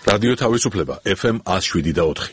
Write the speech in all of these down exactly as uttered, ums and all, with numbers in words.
რადიო თავისუფლება ეფ ემ one oh seven და four.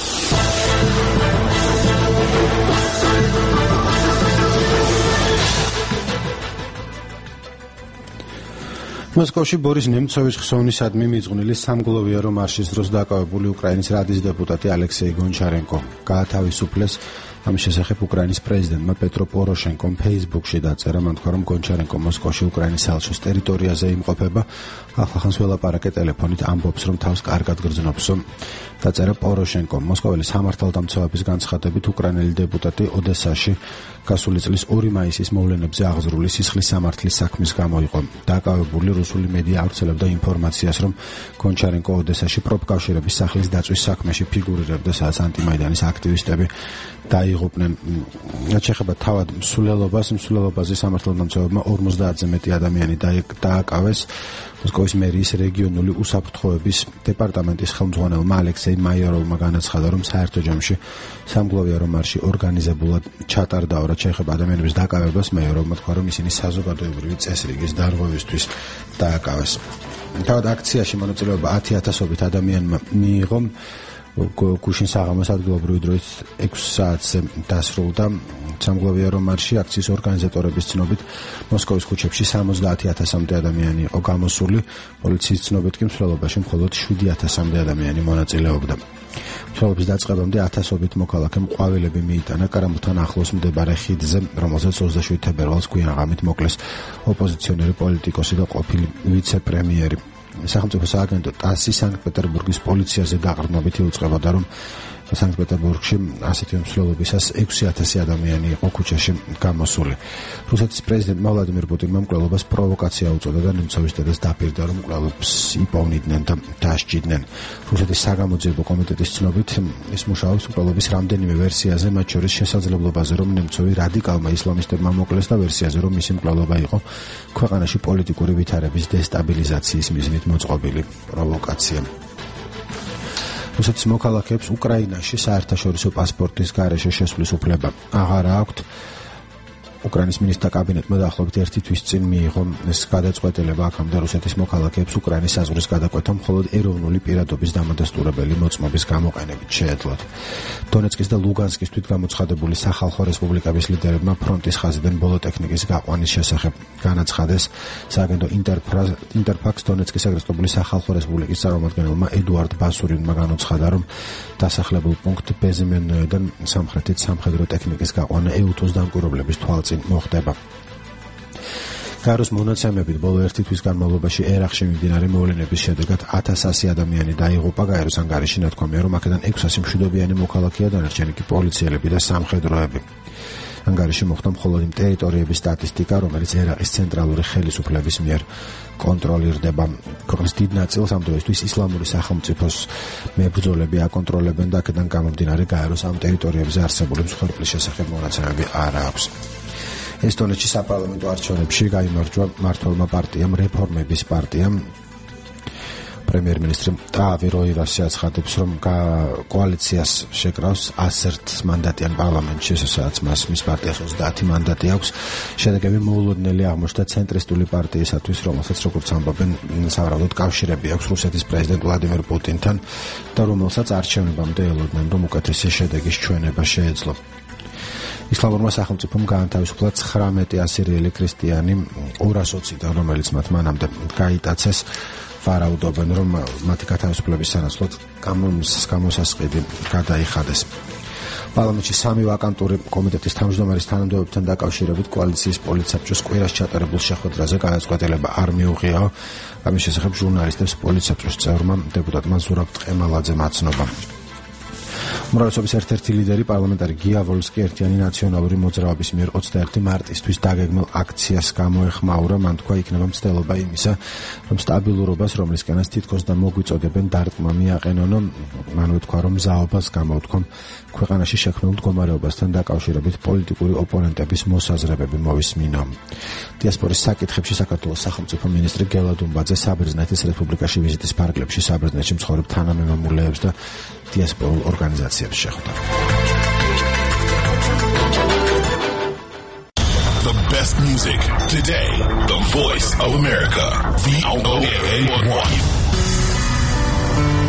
მოსკოვში ბორის ნემცოვის ხსოვნისადმი მიძღვნილი სამგლოვიარო მარშის დროს დაკავებული უკრაინის რადის დეპუტატი ალექსეი გონჩარენკო გაათავისუფლეს. ამის შესახებ უკრაინის პრეზიდენტმა პეტრო პოროშენკომ ფეისბუქში დაწერა, მან თქვა, რომ გონჩარენკო მოსკოვში უკრაინის ალშოს ტერიტორიაზე იმყოფება. ახალხანს ველაპარაკე ტელეფონით, ამბობს, რომ თავს კარგად გრძნობსო. დაწერა პოროშენკომ. მოსკოველი სამართალდამცავების განცხადებით, უკრაინელი დეპუტატი ოდესაში გასული წლის ორი მაისის მოვლენებზე აღზრული სისხლის სამართლის საქმის გამო იყო დაკავებული. რუსული მედია ავრცელებდა ინფორმაციას, რომ გონჩარენკო ოდესაში პროფკავშირების სახლის დაწვის საქმეში ფიგურირებდა, სადაც ანტიმაიდანის აქტივისტები დაიღუპნენ. შეეხება თავად მსვლელობას, მსვლელობაზე სამართალდამცავებმა ორმოცდაათზე მეტი ადამიანი დააკავეს. მოსკოვის მერიის რეგიონული უსაფრთხოების დეპარტამენტის ხელმძღვანელმა ალექსეი მაიოროვმა განაცხადა, რომ საერთო ჯამში სამგლოვიარო მარში ორგანიზებულად ჩატარდაო. რაც შეეხება ადამიანების დაკავებას, მაიოროვმა თქვა, რომ ისინი საზოგადოებრივი წესრიგის დარღვევისთვის დააკავეს. თავად აქციაში მონაწილეობა ათი ათასობით ადამიანმა მიიღო. გუშინ საღამოს ადგილობრივი დროით ექვსი საათზე დასრულდა სამგლოვიარო მარში. აქციის ორგანიზატორების ცნობით, მოსკოვის ქუჩებში სამოცდაათი ათასამდე ადამიანი იყო გამოსული. პოლიციის ცნობით კი მსვლელობაში მხოლოდ შვიდი ათასამდე ადამიანი მონაწილეობდა. მსვლელობის დაწყებამდე ათასობით მოქალაქემ ყვავილები მიიტანა კარამბულთან ახლოს მდებარე ხიდზე, რომელზეც ოცდაშვიდი თებერვალს გვიან ღამით მოკლეს ოპოზიციონერი პოლიტიკოსი და ყოფილი ვიცე-პრემიერი. სახელმწიფო სააგენტო ტასი სანქტ-პეტერბურგის პოლიციაზე დაყრდნობით იუწყებოდა, რომ სანქტ-პეტერბურგში ასეთი მსვლელობისას ექვსი ათასი ადამიანი იყო ქუჩაში გამოსული. რუსეთის პრეზიდენტმა ვლადიმირ პუტინმა მკვლელობას პროვოკაცია უწოდა და ნემცოვის დედას დაპირდა, რომ მკვლელობს იპოვნიდნენ და დასჯიდნენ. რუსეთის საგამოძიებო კომიტეტის ცნობით, ის მუშაობს მკვლელობის რამდენიმე ვერსიაზე, მათ შორის შესაძლებლობაზე, რომ ნემცოვი რადიკალმა ისლამისტებმა მოკლეს და ვერსიაზე, რომ მისი მკვლელობა იყო ქვეყანაში პოლიტიკური ვითარების დესტაბილიზაციის მიზნით მოწყობილი პროვოკაცია. რუსეთის მოქალაქეებს უკრაინაში საერთაშორისო პასპორტის გარეშე შესვლის უფლება აღარ აქვთ. უკრაინის მინისტრთა კაბინეტმა დაახლოებით ერთი თვის წინ მიიღო ეს გადაწყვეტილება. აქამდე რუსეთის მოქალაქეებს უკრაინის საზღვრის გადაკვეთა მხოლოდ ეროვნული პირადობის დამადასტურებელი მოწმობის გამოყენებით შეეძლოთ. დონეცკის და ლუგანსკის თვითგამოცხადებული სახალხო რესპუბლიკების ლიდერებმა ფრონტის ხაზიდან ბოლო ტექნიკის გაყვანის შესახებ განაცხადეს. სააგენტო ინტერფაქს დონეცკის agrestobuli სახალხო რესპუბლიკის წარმომადგენელმა ედუარდ ბასურინმა განაცხადა, რომ დასახლებულ პუნქტ ბეზიმენოედან სამხრეთით სამხედრო ტექნიკის გაყვანა ეუთოს დამკვირვებლების თვალწინ მოხდება. გაეროს მონაცემებით ბოლო ერთი თვის განმავლობაში ერაყში მიმდინარე მოვლენების შედეგად ათას ასი ადამიანი დაიღუპა. გაეროს ანგარიში ნათქვამია, რომ აქედან ექვსასი მშვიდობიანი მოქალაქეა, დანარჩენი კი პოლიციელები და სამხედროები. ანგარიში მოხდა მხოლოდ იმ ტერიტორიების სტატისტიკა, რომელიც ერაყის ცენტრალური ხელისუფლების მიერ კონტროლირდება. ქვეყნის დიდ ნაწილს ამ დროისთვის ისლამური სახელმწიფოს მებრძოლები აკონტროლებენ და აქედან გამომდინარე გაეროს ამ ტერიტორიებზე არსებული მსხვერპლის შესახებ მონაცემები არ აქვს. ესტონეთში საპარლამენტო არჩევნებში გაიმარჯვა მმართველმა პარტიამ რეფორმების პარტიამ. პრემიერ-მინისტრი ტავი როივასი აცხადებს, რომ კოალიციას შეკრავს ასერთ მანდატიან პარლამენტში, სადაც მას მის პარტიას ოცდაათი მანდატი აქვს. შედეგები მოულოდნელი აღმოჩნდა ცენტრისტული პარტიისათვის, რომელსაც როგორც ამბობენ, სავარაუდოდ კავშირები აქვს რუსეთის პრეზიდენტ ვლადიმირ პუტინთან და რომელსაც არჩევნებამდე ელოდნენ, რომ უკეთესი შედეგის ჩვენება შეეძლო. ისლამურმა სახელმწიფომ გაანთავისუფლა ცხრამეტი ასირიელი ქრისტიანი ორას ოციდან, რომელიც მათ მანამდე გაიტაცეს. ვარაუდობენ, რომ მათი გათავისუფლების სანაცვლოდ გამოსასყიდი გადაიხადეს. პარლამენტში სამი ვაკანტური კომიტეტის თავმჯდომარის თანამდებობებთან დაკავშირებით კოალიციის პოლიტსაბჭოს კვირას ჩატარებულ შეხვედრაზე გადაწყვეტილება არ მიუღიაო. ამის შესახებ ჟურნალისტებს პოლიტსაბჭოს წევრმა დეპუტატმა ზურაბ ტყემალაძემ აცნობა. უმრავლესობის ერთ-ერთი ლიდერი პარლამენტარი გია ვოლსკი ერთიანი ნაციონალური მოძრაობის მიერ ოცდაერთი მარტისთვის დაგეგმილ აქციას გამოეხმაურა. მან თქვა, იქნება მცდელობა იმისა, რომ სტაბილურობას, რომლისკენაც თითქოს და მოგვიწოდებენ, დარტყმა მიაყენონო. მან უთქვა, რომ მზაობას გამოუთქვამ ქვეყანაში შექმნილ მდგომარეობასთან დაკავშირებით პოლიტიკური ოპონენტების მოსაზრებები მოვისმინო. დიასპორის საკითხებში საქართველოს სახელმწიფო მინისტრი გელა დუმბაძე საბერძნეთის რესპუბლიკაში ვიზიტის ფარგლებში საბერძნეთში მცხოვრებ თანამემამულეებს და დიასპორულ ორგანიზაციებს შეხვდა. The best music today. The voice of America. V O A one.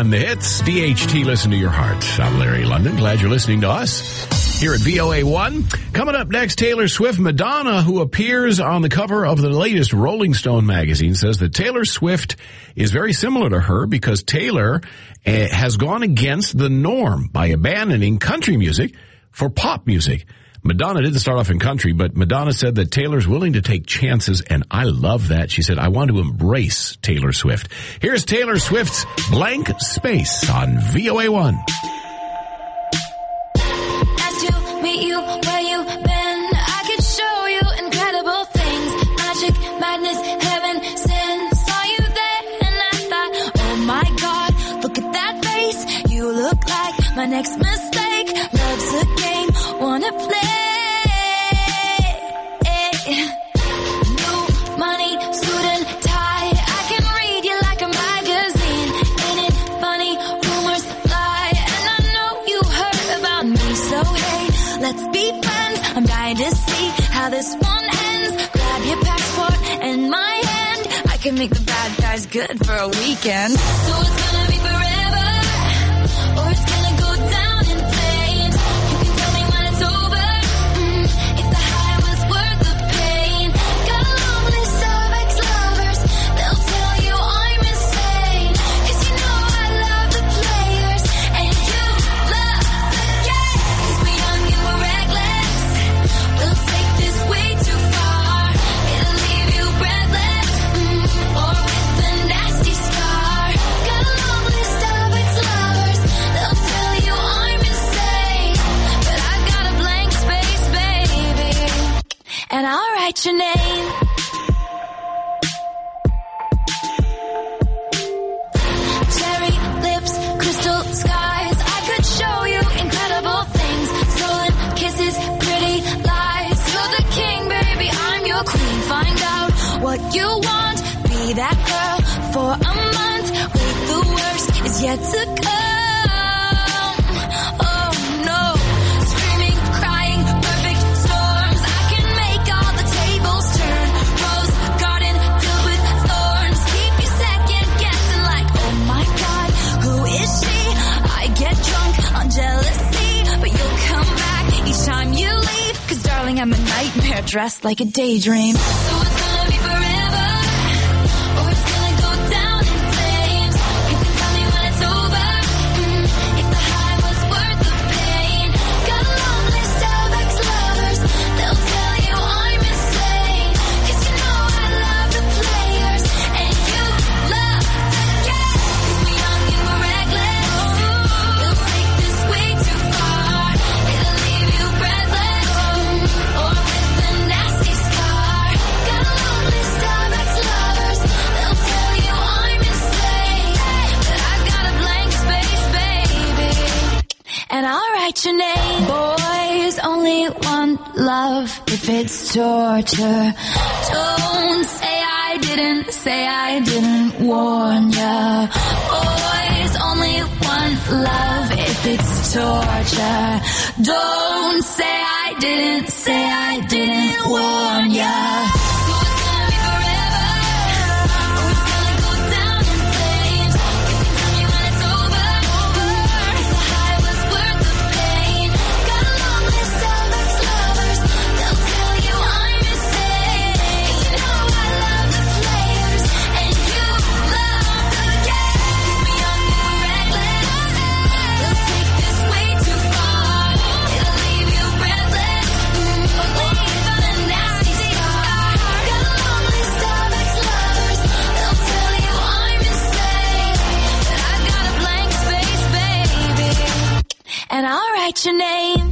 on the hits. D H T, listen to your heart. I'm Larry London. Glad you're listening to us here at V O A one. Coming up next, Taylor Swift. Madonna, who appears on the cover of the latest Rolling Stone magazine, says that Taylor Swift is very similar to her because Taylor uh, has gone against the norm by abandoning country music for pop music. Madonna didn't start off in country, but Madonna said that Taylor's willing to take chances, and I love that. She said, I want to embrace Taylor Swift. Here's Taylor Swift's Blank Space on V O A one. Nice to meet you where you been. I could show you incredible things. Magic, madness, heaven, sin. Saw you there and I thought, oh my God, look at that face. You look like my next mistake. Love's a game, wanna play. New money, suit and tie. I can read you like a magazine. Ain't it funny? Rumors fly. And I know you heard about me. So hey, let's be friends. I'm dying to see how this one ends. Grab your passport and my hand. I can make the bad guys good for a weekend. So it's gonna be forever, or it's gonna go down in flames. You can tell me when it's over, mm, if the high was worth the pain. Got a long list of ex-lovers, they'll tell you I'm insane. Cause you know I love the players, and you love the game. Cause we're young and we're reckless, we'll take this way too far. It'll leave you breathless, mm, or with a nasty scar. Got a long list of ex-lovers, they'll tell you I'm insane. But I've got a blank space, baby, and I'll write your name. Cherry lips, crystal skies. I could show you incredible things. Stolen kisses, pretty lies. You're the king, baby, I'm your queen. Find out what you want. Be that girl for a month. Wait, the worst is yet to come. Oh no. Screaming, crying, perfect storms. I can make all the tables turn. Rose garden filled with thorns. Keep you second guessing like, oh my God, who is she? I get drunk on jealousy, but you'll come back each time you leave. Cause darling, I'm a nightmare dressed like a daydream. So it's gonna be forever, or it's gonna go down in flames. You can tell me when it's over, mm, if the high was worth the pain. Got a long list of ex-lovers, they'll tell you I'm insane. Cause you know I love the players, and you love the game. Cause we're young and we're reckless, we'll take this way too far. It'll leave you breathless, mm, or with a nasty scar. Got a long list of ex-lovers, they'll tell you I'm insane. But I've got a blank space, baby, and I'll write your name. Boys only want love if it's torture. Don't say I didn't, say I didn't warn ya. Boys only want love if it's torture. Don't say I didn't, say I didn't warn ya. So it's gonna be forever, or it's gonna go down in flames. You can tell me when it's over, if the high was worth the pain. Got a long list of ex-lovers, they'll tell you I'm insane. Cause you know I love the players, and you love the game. Cause we're young and we're reckless, we'll take this way too far. It'll leave you breathless, mm, or leave a nasty scar. Got a long list of ex-lovers, they'll tell you I'm insane. But I've got a blank space, baby, and I'll write your name.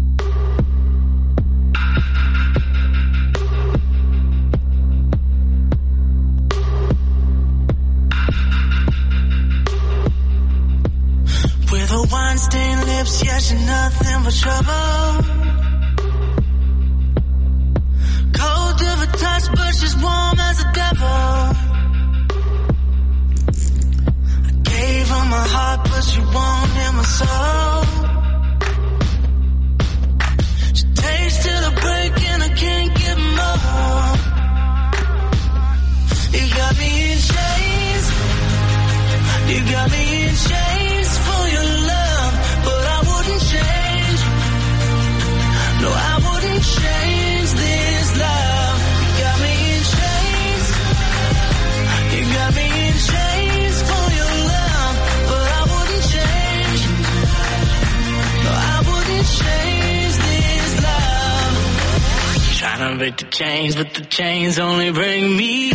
With her wine-stained lips, yeah, she's nothing but trouble. Cold to the touch, but she's warm as a devil. I gave her my heart, but she won't hear my soul. She tasted a break and I can't get more. You got me in chains, you got me in chains for your love, but I wouldn't change. No, I wouldn't change this love. You got me in chains. You got me in chains for your love, but I wouldn't change. No, I wouldn't change this love. Trying to break the chains, but the chains only bring me.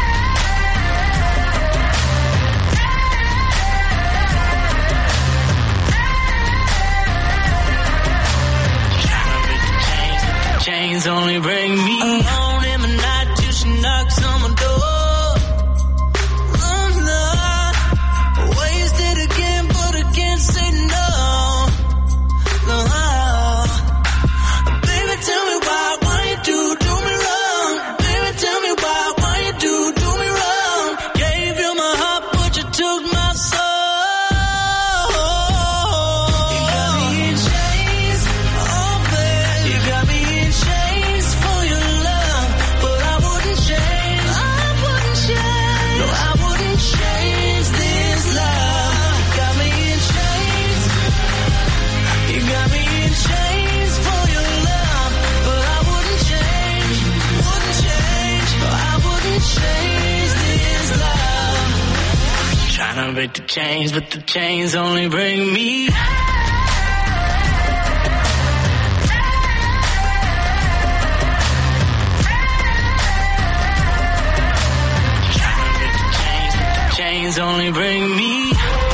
Chains only bring me alone in the night till she knocks on my door. Oh no, wasted again, but I can't say no. No, baby, tell me why, why you do do me wrong? Baby, tell me why, why you do do me wrong? Gave you my heart, but you took my soul. You got me in chains, oh baby, you got me in chains for your love, but I wouldn't change. I wouldn't change. No, I wouldn't change this love. You got me in chains. You got me in chains for your love, but I wouldn't change. Wouldn't change. No, I wouldn't change this love. Trying to break the chains, but the chains only bring me. Chains only bring me.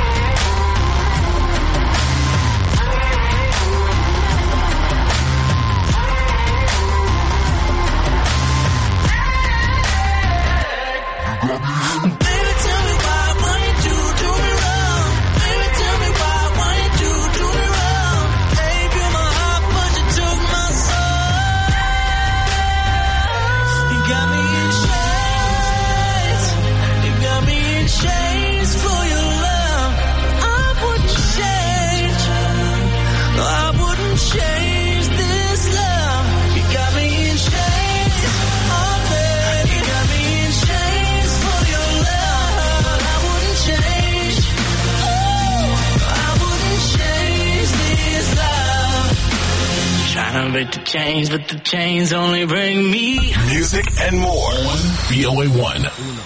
Baby, tell me why, why you do do me wrong? Baby, tell me why, why you do do me wrong? Gave you my heart, but you took my soul. You got me in chains. You got me in chains for your love. I wouldn't change. No, I wouldn't change this love. You got me in chains. Oh, baby. You got me in chains for your love. I wouldn't change. Oh, I wouldn't change this love. Trying to break the chains, but the chains only bring me. Music and more. V O A one.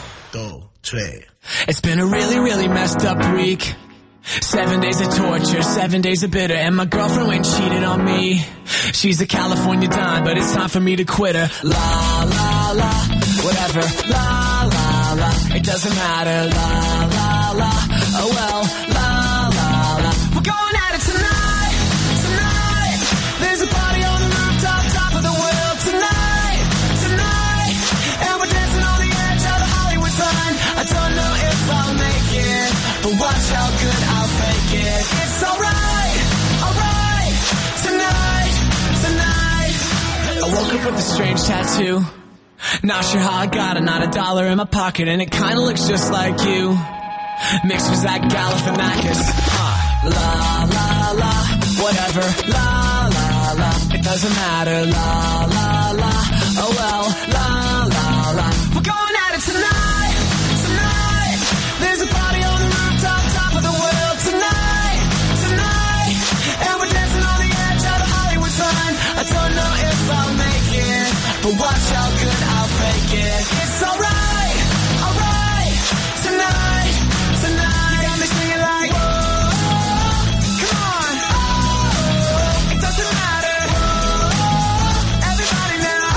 It's been a really, really messed up week. Seven days of torture, seven days of bitter, and my girlfriend went and cheated on me. She's a California dime, but it's time for me to quit her. La, la, la, whatever. La, la, la, it doesn't matter. La, la, la, oh well. La, la, la, we're going at it tonight, tonight. There's a party on the rooftop, top of the world tonight, tonight. And we're dancing on the edge of the Hollywood sign. I don't know if I'll make it, but watch how good I'll fake it. It's alright, alright, tonight, tonight. I woke up with a strange tattoo. Not sure how I got it, not a dollar in my pocket, and it kinda looks just like you. Mixed with Zach Galifianakis. Huh. La, la, la, whatever. La, la, la, it doesn't matter. La, la, la, oh well. La, la, la, we're going at it tonight, tonight. There's a party on the rooftop, top of the world tonight, tonight. And we're dancing on the edge of the Hollywood sign. I don't know if I'll make it, but watch how good I'll fake it. It's alright, alright, tonight, tonight. You got me singing like, whoa, come on, oh, it doesn't matter, whoa, everybody now,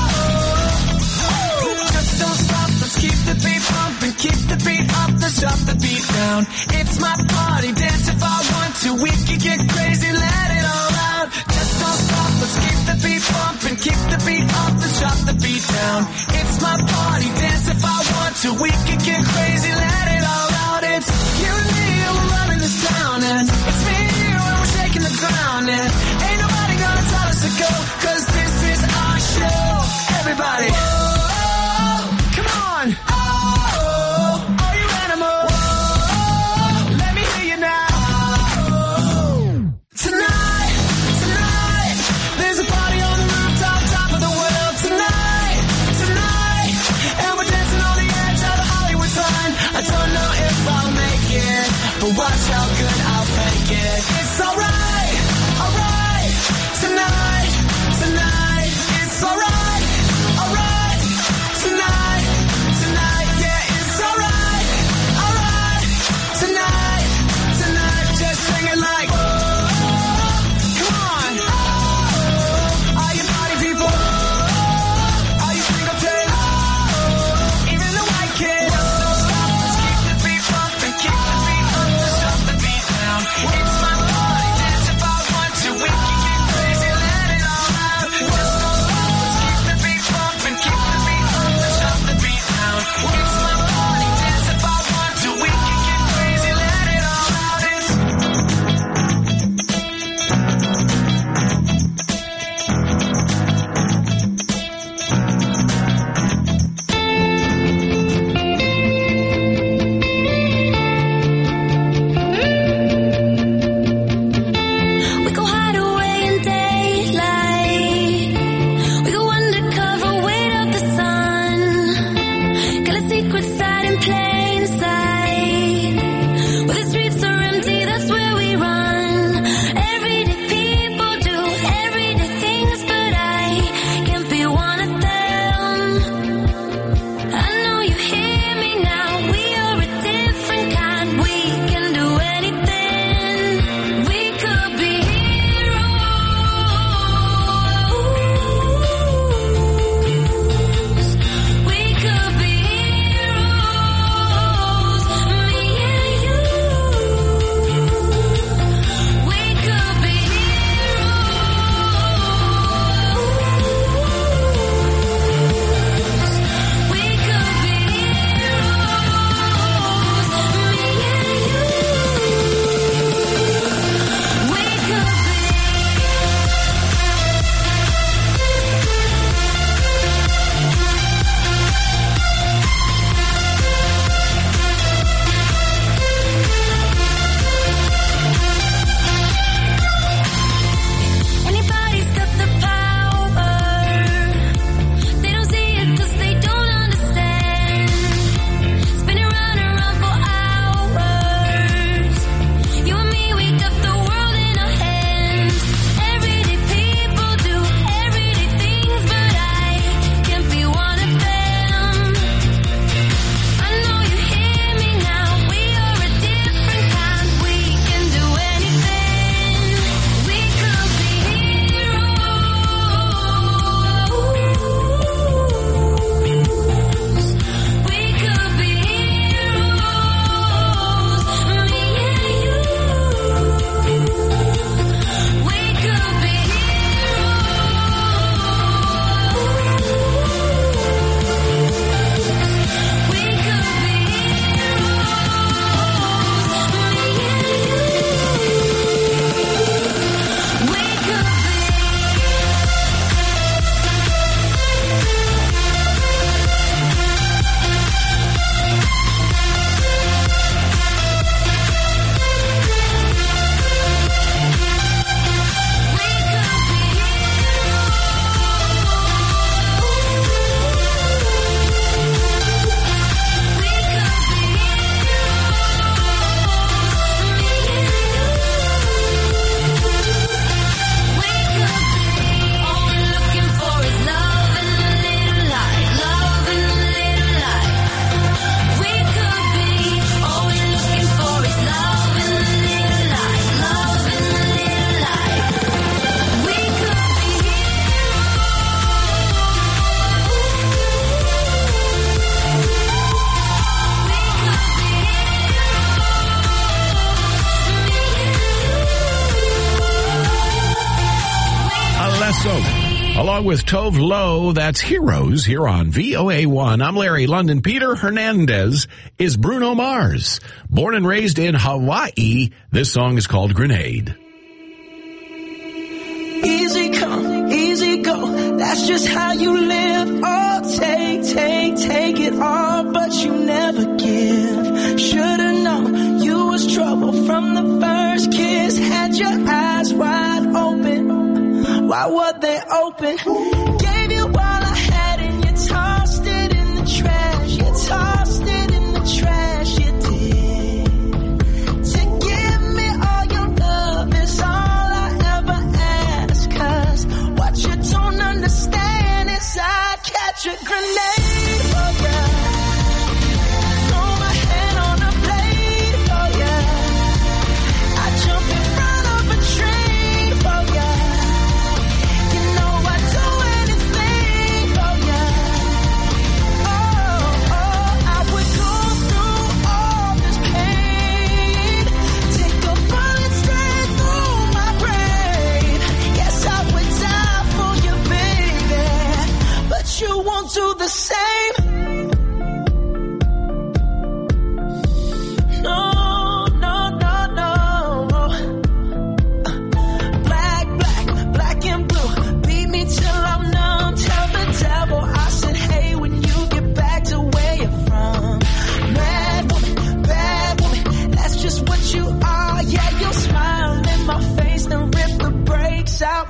oh, just don't stop, let's keep the beat pumping, keep the beat up, let's drop the beat down. It's my party, dance if I want to, we can get crazy, let it all out. Just don't stop, let's keep the beat pumping, keep the beat up, let's drop the beat down. It's my party, dance if I want to, we can get crazy, let it all out. It's you and me, and we're running this town, and it's me and you, and we're shaking the ground, and ain't nobody gonna tell us to go, cause this is our show. Everybody, whoa, come on, oh, are you animal? Whoa, let me hear you now. Tonight, tonight, there's a party on the rooftop, top of the world tonight, tonight. And we're dancing on the edge of the Hollywood sign. I but watch how good I'll make it. It's alright, alright, tonight, tonight. It's alright, alright, tonight, tonight. Yeah, it's alright, alright, tonight, tonight. Just sing it like, oh, come on. Oh, all you party people, oh, all you single kids, oh, even the white kids. Don't stop, let's keep the beat bumping, keep the beat up, let's shut the beat down. It's my party, dance if I want to. We can get crazy, let it all out. Just don't stop, let's keep the beat bumping, keep the beat up, let's shut the beat down. It's my party, dance if I want to. We can get crazy, let it all out. It's We go hide away in daylight. We go undercover, wait up the sun. Got a secret side in plain sight. Where the streets are empty, that's where we run. Everyday people do everyday things, but I can't be one of them. I know you hear me now. We are a different kind. We can do anything. We could be heroes. We could be heroes. Me and you. We could be heroes. We could be heroes. Me and you. We could be. Anybody's got the power. They don't see it 'cause they don't understand. Spinning round and round for hours. You and me, we got the world in our hands. Everyday people do everyday things, but I can't be one of them. I know you hear me now. We are a different kind. We can do anything. We could be heroes. We could be heroes. Me and you. We could be heroes. We could be heroes. Me and you. We could be. Along with Tove Lo, that's Heroes here on V O A one. I'm Larry London. Peter Hernandez is Bruno Mars. Born and raised in Hawaii, this song is called Grenade. Easy come, easy go, that's just how you live. Oh, take, take, take it all, but you never give. Should've known you was trouble from the first kiss. Had your eyes wide open, why were they open? Gave you all I had and you tossed it in the trash. You tossed it in the trash, you did.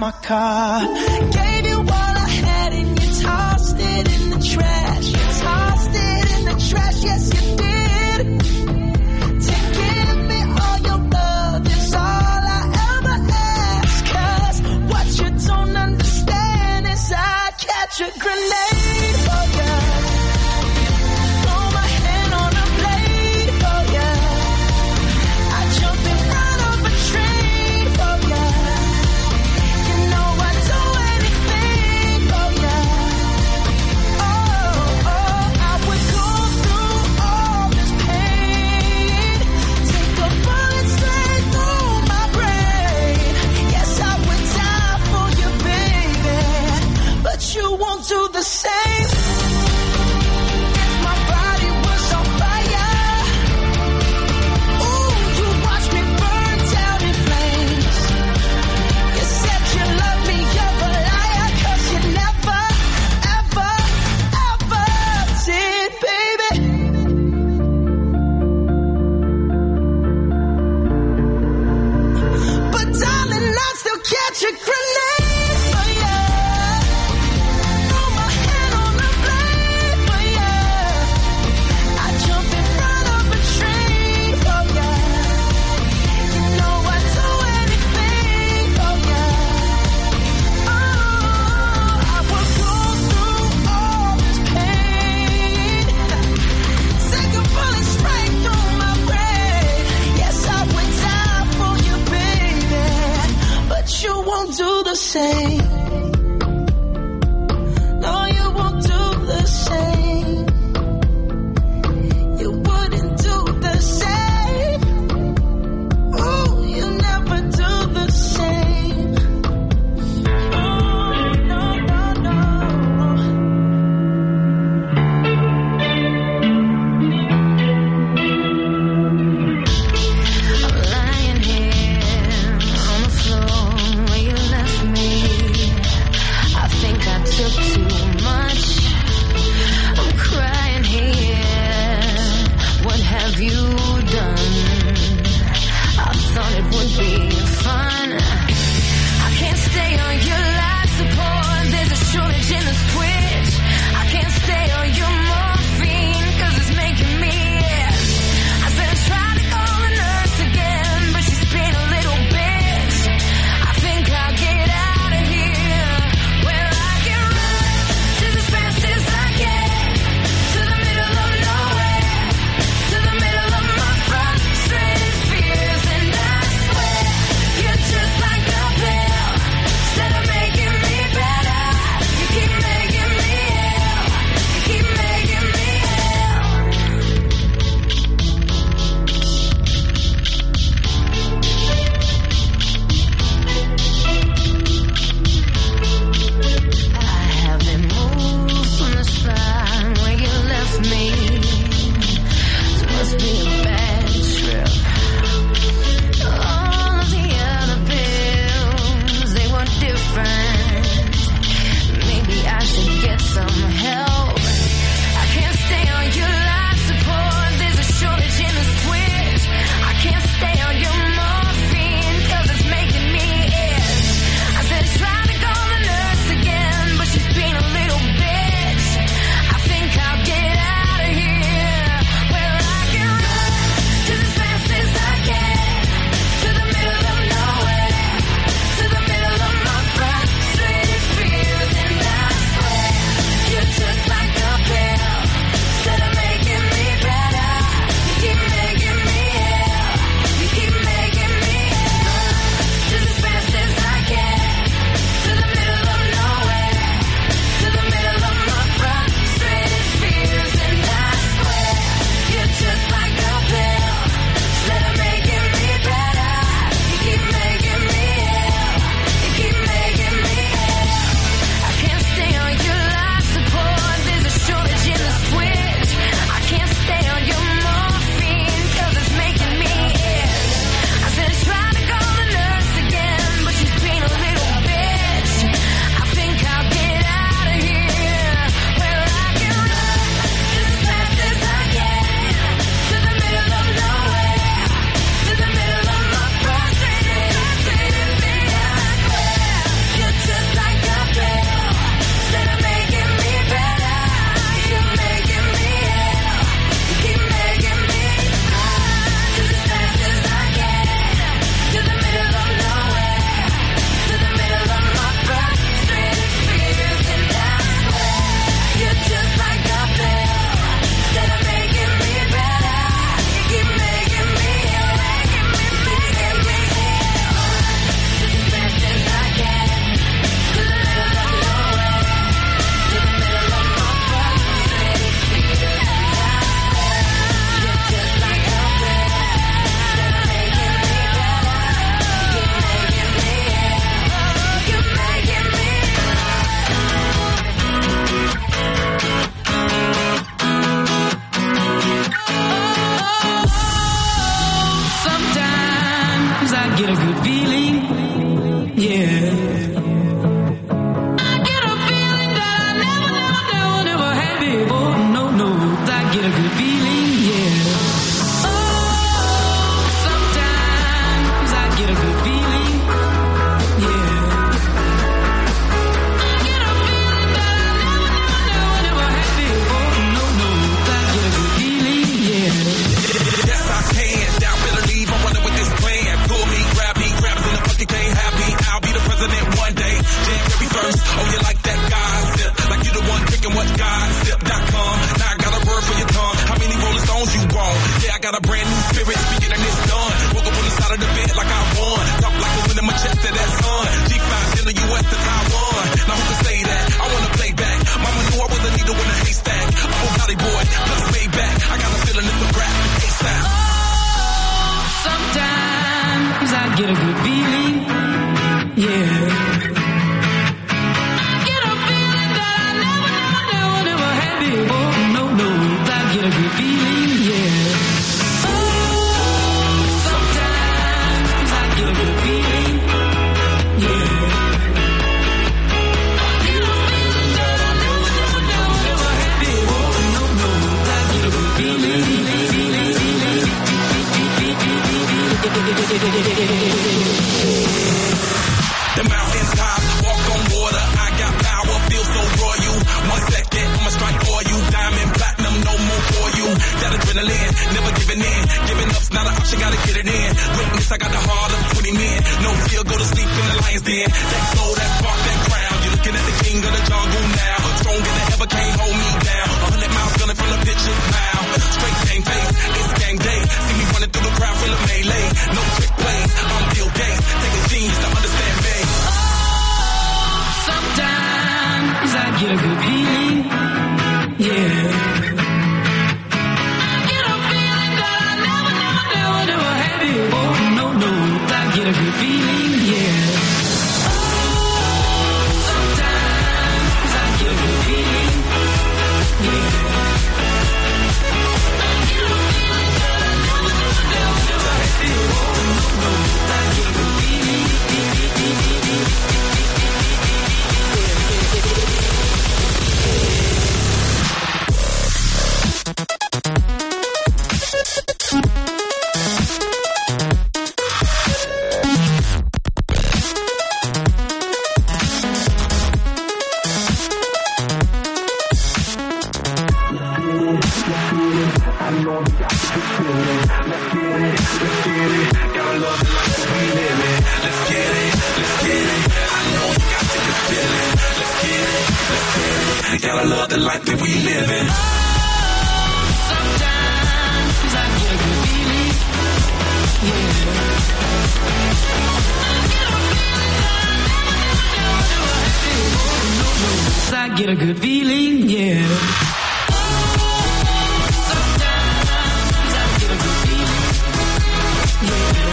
my car. Gave you all I had and you tossed it in the trash. You tossed it in the trash, yes you did. To give me all your love is all I ever ask. Cause what you don't understand is I catch a grenade for you. Throw my hand on a blade for you. I jump in front of a train for you. You know I'd do anything for you. Oh, oh, I would go through all this pain. Take a bullet straight through my brain. Yes, I would die for you, baby. But you won't do the same. If my body was on fire, ooh, you watch me burn down in flames. You said you loved me, you're a liar, cause you never, ever, ever did, baby. But darling, I still catch a grenade for you. Throw my hand on the blade for you. I jump in front of a train for you. You know I'd do anything for you. Oh, I would go through all this pain. Take a bullet straight through my brain. Yes, I would die for you, baby. But you won't do yeah. I get a feeling that I never, never, never, never had before. No, no, I get a good feeling, yeah. Oh, sometimes I get a good feeling, yeah. I get a feeling that I never, never, never, never had before. No, no, I get a good feeling, yeah. Yes, I can. Down, better leave. I'm running with this plan. Pull me, grab me, grab us in the fucking can't have me. I'll be the president one day. January first. Oh, you like that gossip? Like you the one picking what gossip dot com. Now I got a word for your tongue. How many Rolling Stones you want? Yeah, I got a brand new spirit speaking and it's done. Woke up on the side of the bed like I won. Talk like a wind in my chest to that sun. G five in the U S to Taiwan. Now who can say that? I wanna play back. Mama knew I was a needle in a haystack. I'm a Hollywood, plus way back. I got a feeling it's a rap. ASAP. Sometimes I get a good feeling, yeah. I get a feeling that I never, never, never, never had before. No, no, I get a good feeling, yeah. Oh, sometimes I get a good feeling, yeah. I get a feeling that I never, never, never, never had before. No, no, I get a good feeling, feeling, feeling, feeling. The mountains top, walk on water. I got power, feel so royal. One second, I'ma strike for you. Diamond, platinum, no more for you. That adrenaline, never giving in. Giving up's not an option, gotta get it in. Witness, I got the heart of twenty men. No fear, go to sleep in the lion's den. That soul, that spark, that crown. You're looking at the king of the jungle now. Stronger than ever, can't hold me down. A hundred miles gunning from the picture's mouth. Straight game face, it's game day. See me running through the crowd full of melee. No trick plays, I'm Bill Gates. Take a genius to understand me. Sometimes I get a good feeling, yeah. I get a feeling that I never, never, never, never had before. No, no, I get a good feeling, yeah. Oh, sometimes I get a good feeling, yeah. I get a feeling that I never, never, never, never had before. No, no, I get a good feeling, gotta love the life that we live in. Sometimes I get a good feeling, yeah. I get a good feeling, yeah. Sometimes I get a good feeling, yeah.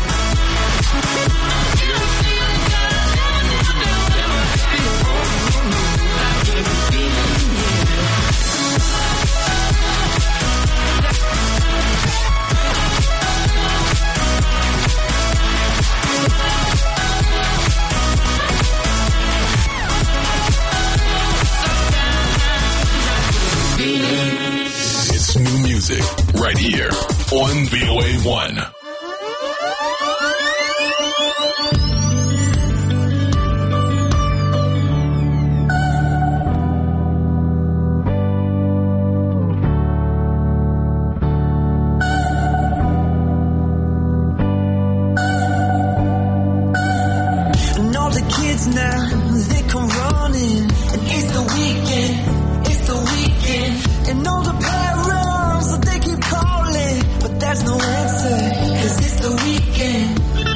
I get a feeling that I never, never, never had before. I get a good feeling, yeah. It's new music right here on V O A one. And all the kids now, they come running. And it's the weekend, it's the weekend. And all the parents, they keep calling. But there's no answer, cause it's the weekend.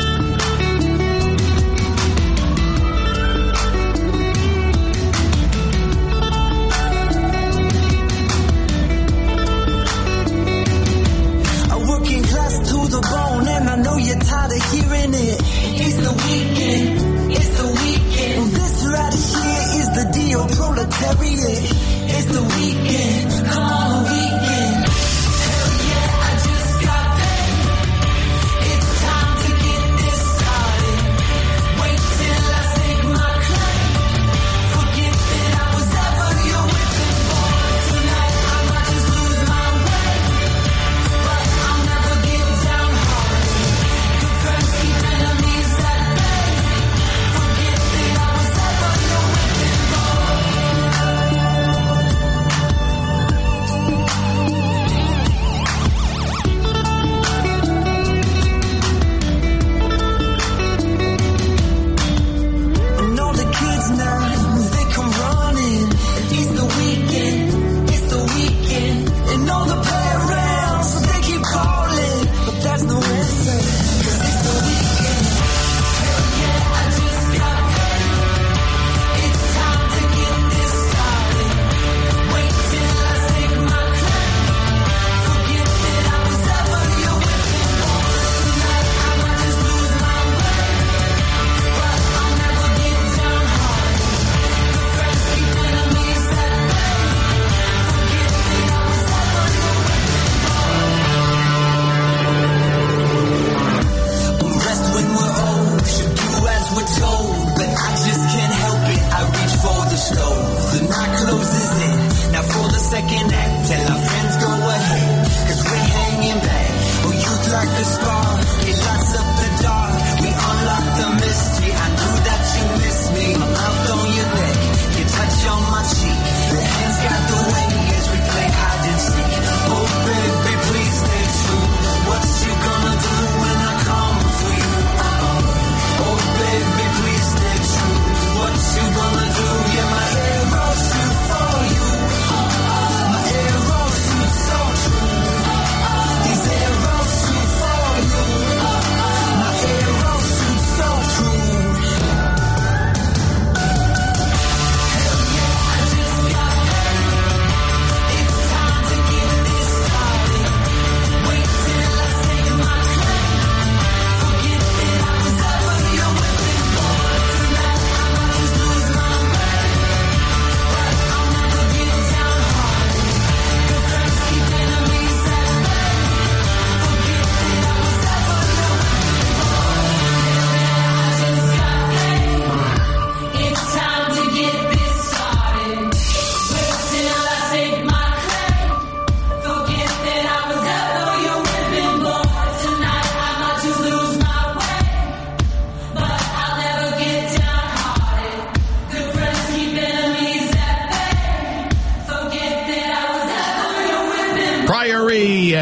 I'm working class to the bone, and I know you're tired of hearing it. It's the weekend, it's the weekend. This right here is the deal, proletariat. It's the weekend, come on, weekend. Hell yeah, I just got paid. It's time to get this started. Wait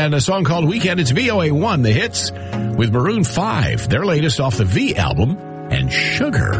and a song called Weekend. It's V O A one, the hits, with Maroon five, their latest off the V album, and Sugar.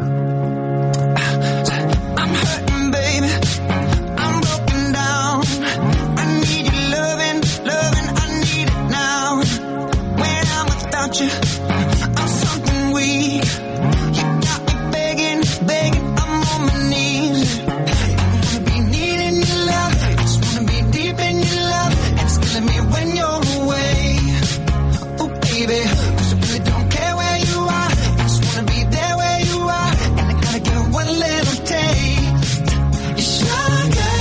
I'm hurting, baby. I'm broken down. I need your loving, loving. I need it now. When I'm without you, I'm something weak. You got me begging, begging. I'm on my knees. I wanna be needing your love. I just wanna be deep in your love. And it's killing me when you're away. Oh, baby. 'Cause I really don't care where you are. I just wanna be there where you are. And I gotta give one little taste. Sugar,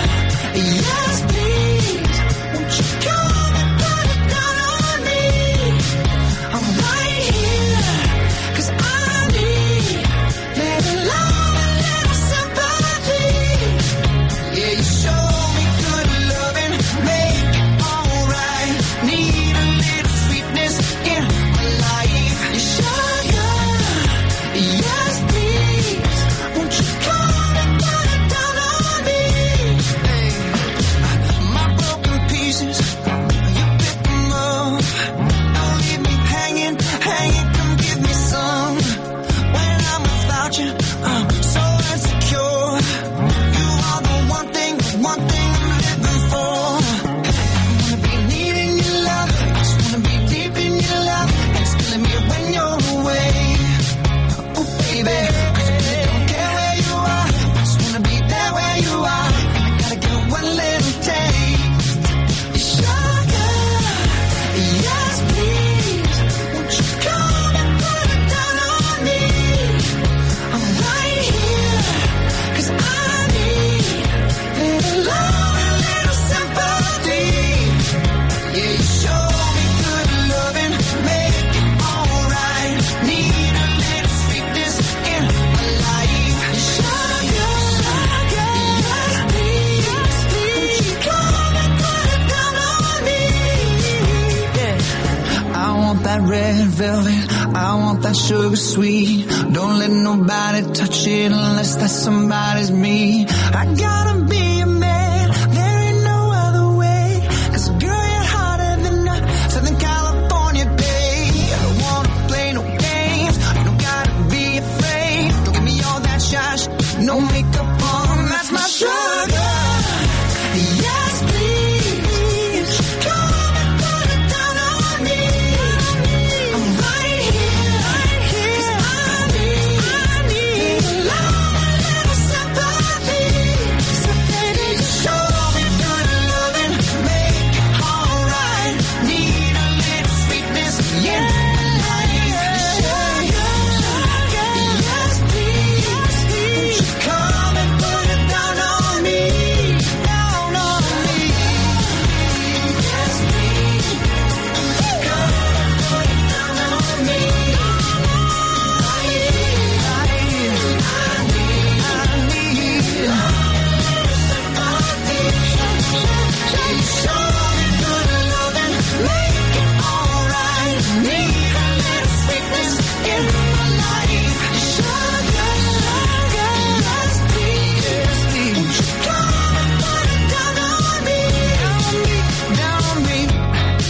yes please. Won't you come and put it down on me? I'm right here, 'cause I need little love and little sympathy. Yeah, you show me good loving, make it alright. Need a little sweetness in my life. Sugar, yes please. Won't you come and put it down on me? Hey, my broken pieces, you pick them up. Don't leave me hanging, hanging. Come give me some. When I'm without you, I'm so insecure. You are the one thing, the one thing I'm living for. I wanna be needing your love. I just wanna be deep in your love. And it's killing me when you're away. Oh, baby, 'cause I really don't care where you are. I just wanna be there where you are. And I gotta give one little taste. Sugar, yes please. Won't you come and put it down on me? I'm right here, 'cause I need little love and little sympathy. Yeah, you show me good loving, make it alright. Need a little sweetness in my life. Sugar, yes please. Won't you come and put it down on me? Yeah. I want that red velvet, I want that sugar sweet. Don't let nobody touch it unless that somebody's me. I gotta be a man, there ain't no other way. 'Cause girl, you're hotter than a Southern California day. I don't wanna play no games, you don't gotta be afraid. Don't give me all that shush, no makeup on, that's my sugar. Yes please, come and put it down on me. I'm right here, 'cause I need, I need love and little sympathy. So baby, show me good loving, make it alright. Need a little sweetness in my life. Sugar, yes please. Won't you come and put it down on me? Down on me. Yes please. Come and put it down on me. I need, I need, I need love and sympathy. Show me good loving, make it alright. Need a little sweetness in my life. Sugar, sugar, yes please. Won't you come and put it down on me? Down on me, down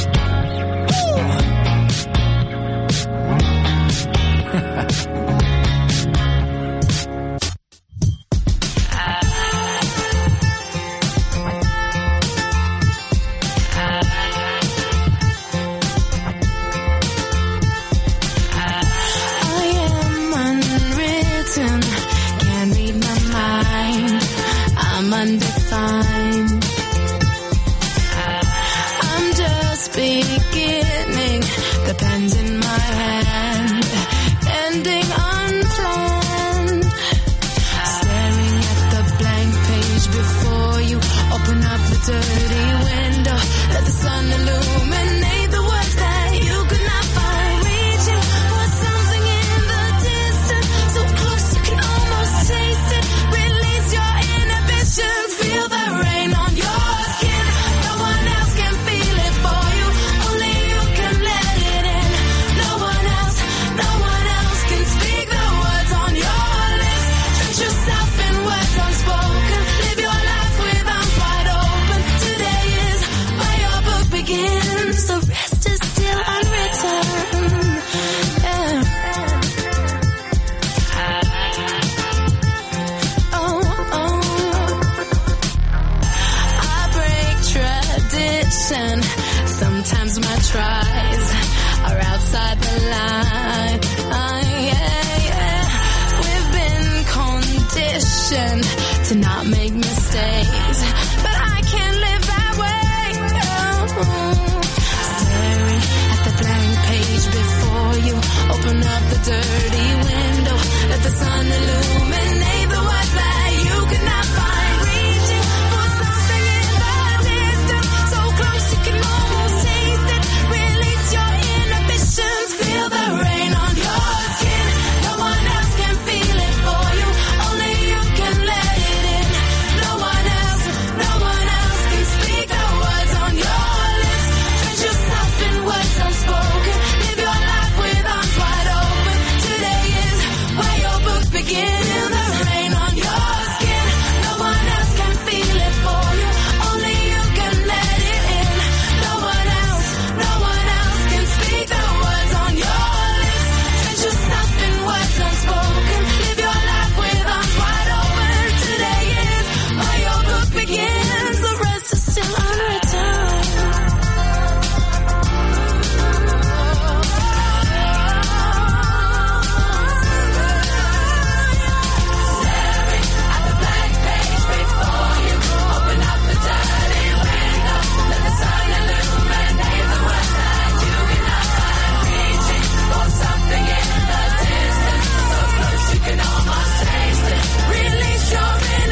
I am unwritten, can't read my mind. I'm undefined. I'm just beginning, the pen's in my hand, ending unplanned. Staring at the blank page before you, open up the dirty window, let the sun illuminate the words that you could not find. Reaching for something in the distance, so close you can almost taste it. Release your inhibitions, feel tries are outside the line. Uh, yeah, yeah. We've been conditioned to not make mistakes, but I can't live that way. Oh. Staring at the blank page before you, open up the dirty window, let the sun illuminate the words that you could not find. Reaching for something in the distance, so close you can almost taste it. Release your inhibitions, feel the rain on your skin. No one else can feel it for you, only you can let it in. No one else, no one else can speak the words on your lips. Drench yourself in words unspoken, live your life with arms wide open. Today is where your books begin. In the rain on your skin, no one else can feel it for you, only you can let it in. No one else, no one else can speak the words on your lips. Drench yourself in words unspoken, live your life with arms wide open. Today is where your book begins, the rest is still unwritten. Release your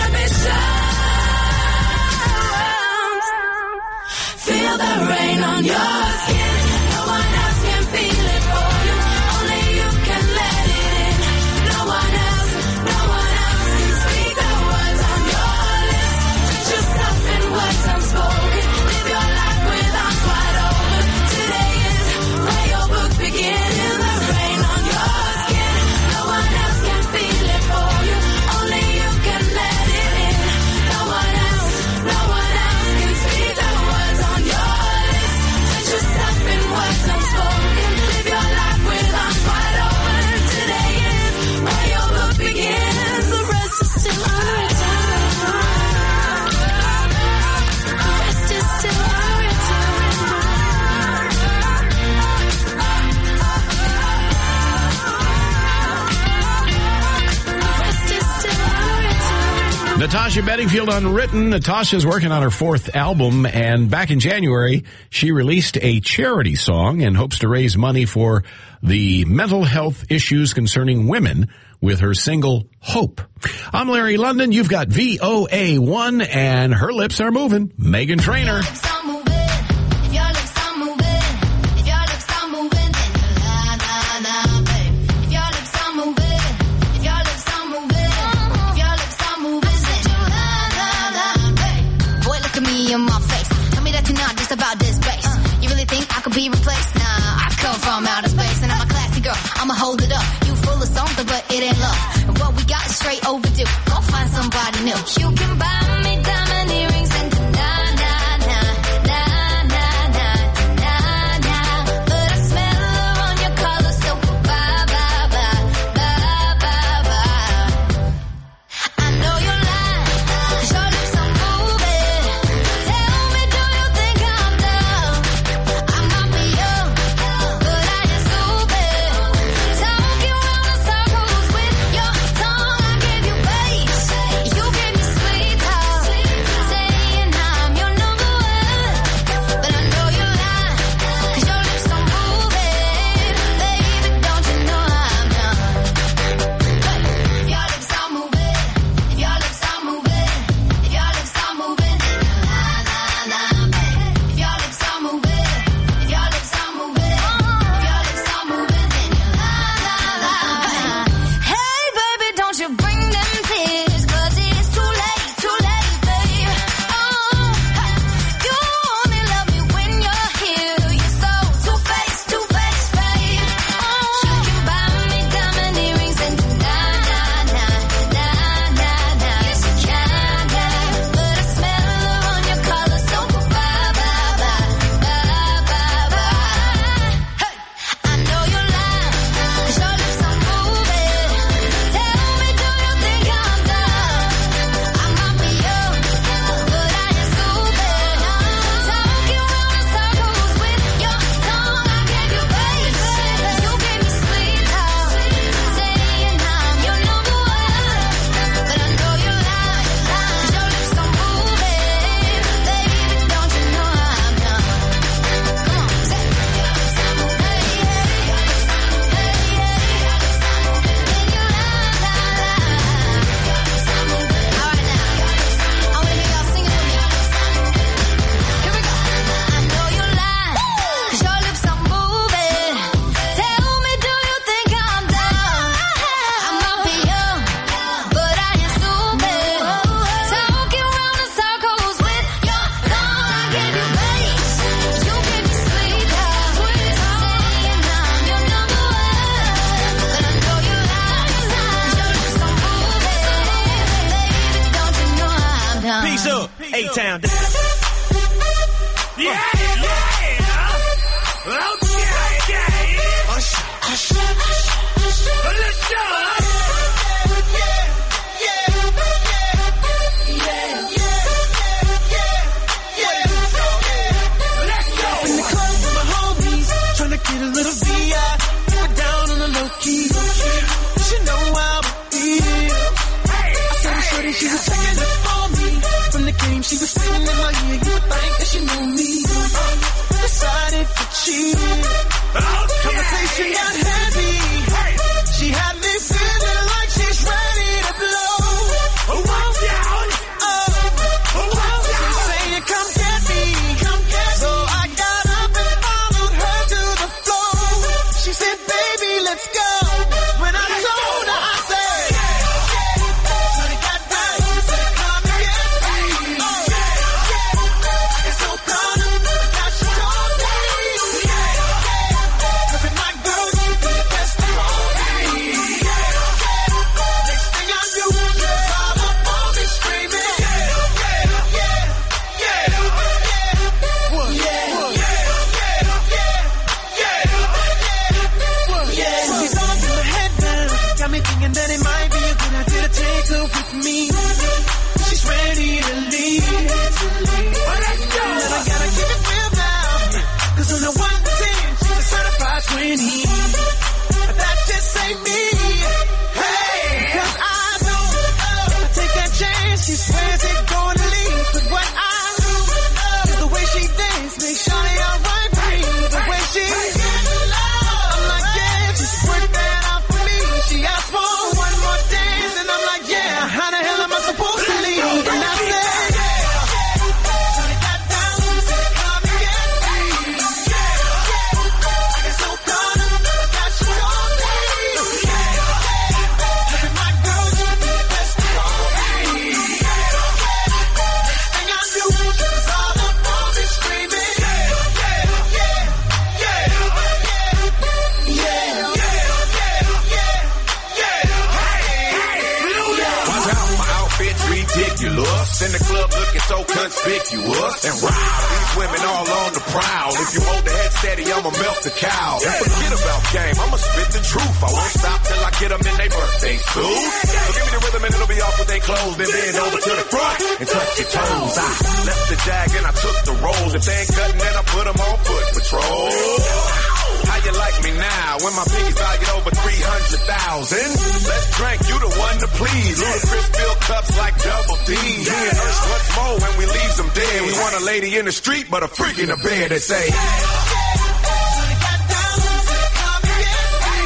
inhibitions. Feel the rain on your skin. No one else can feel it for you, only you can let it in. No one else, no one else can speak the words on your lips. Drench yourself in words unspoken, live your life with arms wide open. Today is where your books begin. In the rain on your skin, no one else can feel it for you, only you can let it in. No one else, no one else can speak the words on your lips. Drench yourself in words unspoken, live your life with arms wide open. Today is where your book begins, the rest is still unwritten. The rest is still unwritten. The rest is still unwritten. Natasha Bedingfield, Unwritten. Natasha's working on her fourth album, and back in January, she released a charity song and hopes to raise money for the mental health issues concerning women with her single, Hope. I'm Larry London. You've got V O A one, and her lips are moving. Meghan Trainor. If your lips are moving, if your lips are moving, if your lips are moving, then you la la la, babe. If your lips are moving, if your lips are moving, if your lips are moving, then you la la la, babe. Boy, look at me in my face. Tell me that you're not just about this bass. You really think I could be replaced? Nah, I come from outer space, and I'm a classy girl. I'ma hold it up. You full of something, but it ain't love. And what we got is straight overdue. Go find somebody new. You can buy me diamond earrings and na na na na na na na na, but I smell her on your collar, so bye bye bye bye bye bye. I know you're lying, 'cause your lips are moving. Tell me, do you think I'm dumb? I might be young, but I ain't stupid. Talking round in circles with your tongue. I give you bass, you give me sweet talk. A-Town. Yeah, yeah. Okay, okay. Hush, hush, hush, hush. Let's go. Get a little V I, put it down on the low key. She know how I feel. I told her shorty she was checking up for me. From the game she was spitting in my ear. You would think that she knew me. Decided to cheat. Conversation got heavy. She had me feeling like she's ready to blow. Oh, watch out! Oh, oh, watch out! She's saying, come get me, come get me. So I got up and followed her to the floor. She said, baby, let's go. When I told her, I said, Shorty got down, she said, come and get me. Oh, I get so caught up, now she told me. Look at my girl, you be the best of all me. Next thing I knew, she was all up on me screaming. Yeah, yeah, yeah, yeah, yeah, yeah, yeah. She's all in my head now, got me thinking that it might be a good idea to take her with me. She's ready to leave. But let's go. And I gotta keep it real now, cause on the one to ten, she's a certified twenty. But that just ain't me. Hey, cause I know if I take that chance, she swears it's going to leave. But what I do is the way she dance, make sure they all right for me. The way she I'm like, yeah, just work that out for me. She asked for one more dance, and I'm like, yeah, how the hell am I supposed to leave? And I said, Shorty got down, she said, come and get me. I get so caught up, now she told me. Look at my girl, you be the best of all me. Next thing I knew, she was all up on me screaming. Yeah, yeah, yeah, yeah, yeah, Watch out, my outfit's ridiculous. In the club looking so conspicuous. And wow, these women all on the prowl. If you hold the head steady, I'ma melt the cow. And forget about game, I'ma spit the truth. I won't stop till I get them in their birthday suit. So give me the rhythm and it'll be off with they clothes. Then bend over to the front and touch your toes. I left the jag and I took the rolls. If they ain't cutting, then I put them on foot patrol. How you like me now when my piggy's valued over three hundred thousand? Let's drink, you the one to please. Ludacris fill cups like double D. Me and Ursh, what's more when we leave them dead? We want a lady in the street, but a freak in the bed that say, Shorty got down, she said, come and get me.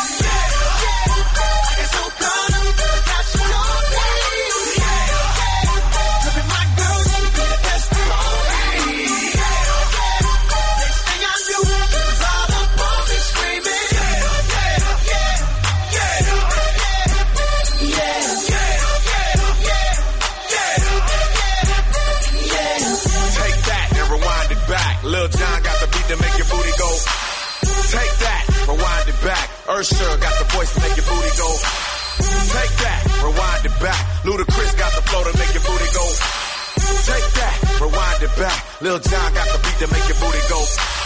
I get so caught up, now she told me. Look at my girl, you be the best of all me. Next thing I knew, she was all up on me screaming. Yeah, yeah, yeah, yeah, yeah, yeah. take that and rewind it back. Lil Jon got the beat to make your booty go. Take that, rewind it back. Usher got the voice to make your booty go. Take that, rewind it back. Ludacris got the flow to make your booty go. Take that, rewind it back. Lil Jon got the beat to make your booty go.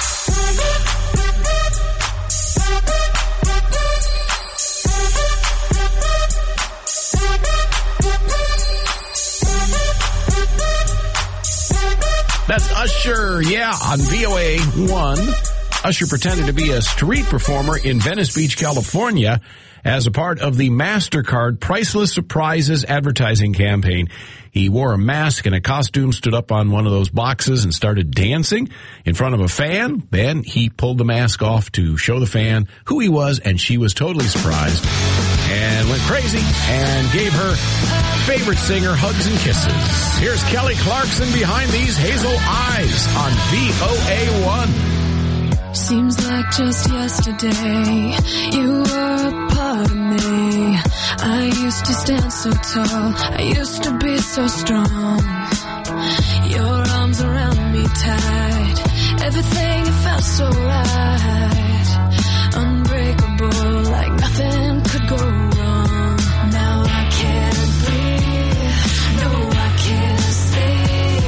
That's Usher, yeah, on V O A one. Usher pretended to be a street performer in Venice Beach, California, as a part of the MasterCard Priceless Surprises advertising campaign. He wore a mask and a costume, stood up on one of those boxes and started dancing in front of a fan. Then he pulled the mask off to show the fan who he was, and she was totally surprised and went crazy and gave her favorite singer hugs and kisses. Here's Kelly Clarkson behind these hazel eyes on V O A one. Seems like just yesterday you were a part of me. I used to stand so tall, I used to be so strong. Your arms around me tight, everything felt so right. Unbreakable, like nothing could go wrong. Now I can't breathe, no I can't see.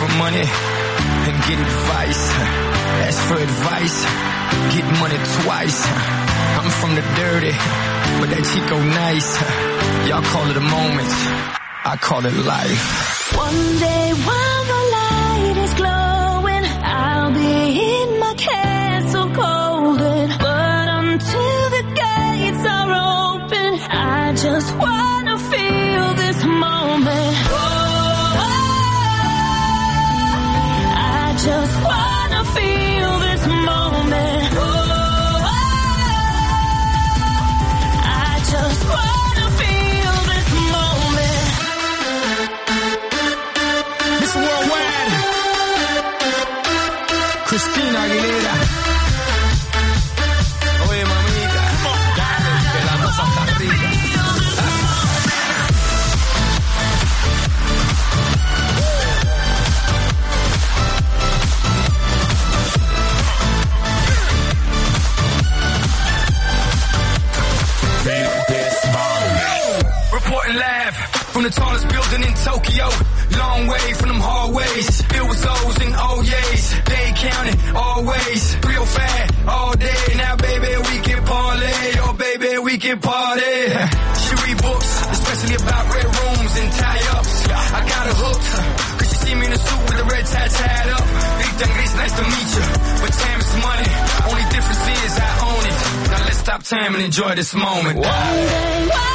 for money and get advice. Ask for advice, get money twice. I'm from the dirty, but that Chico nice. Y'all call it a moment, I call it life. One day while the light is glowing, I'll be in my castle golden. But until the gates are open, I just wanna feel this moment. Oh, I just wanna feel this moment. Oh, I just wanna feel this moment. Miss Worldwide, Christina Aguilera. Oye, mamita, dale, que la cosa está rica. Reporting live from the tallest building in Tokyo. Long way from them hallways. Filled with O's and O's. They counting always. Real fat all day. Now baby we can parlay. Oh baby we can party. She read books, especially about red rooms and tie-ups. I got her hooked, cause she see me in a suit with a red tie tied up. Rita Gris, nice to meet you. But time is money. Only difference is I own it. Now let's stop time and enjoy this moment. One day,